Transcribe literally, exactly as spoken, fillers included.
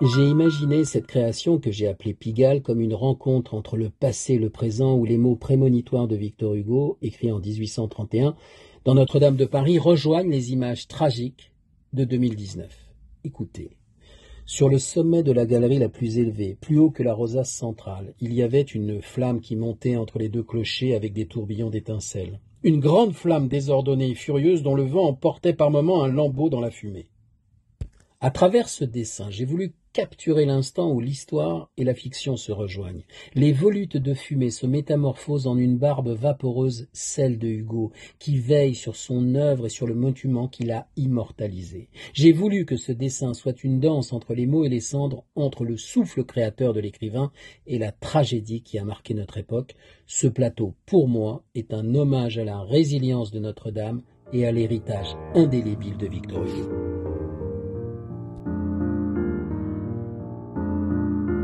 J'ai imaginé cette création que j'ai appelée Pigalle comme une rencontre entre le passé et le présent où les mots prémonitoires de Victor Hugo, écrits en dix-huit cent trente et un, dans Notre-Dame de Paris, rejoignent les images tragiques de deux mille dix-neuf. Écoutez. Sur le sommet de la galerie la plus élevée, plus haut que la rosace centrale, il y avait une flamme qui montait entre les deux clochers avec des tourbillons d'étincelles. Une grande flamme désordonnée et furieuse dont le vent emportait par moments un lambeau dans la fumée. À travers ce dessin, j'ai voulu capturer l'instant où l'histoire et la fiction se rejoignent. Les volutes de fumée se métamorphosent en une barbe vaporeuse, celle de Hugo, qui veille sur son œuvre et sur le monument qu'il a immortalisé. J'ai voulu que ce dessin soit une danse entre les mots et les cendres, entre le souffle créateur de l'écrivain et la tragédie qui a marqué notre époque. Ce plateau, pour moi, est un hommage à la résilience de Notre-Dame et à l'héritage indélébile de Victor Hugo.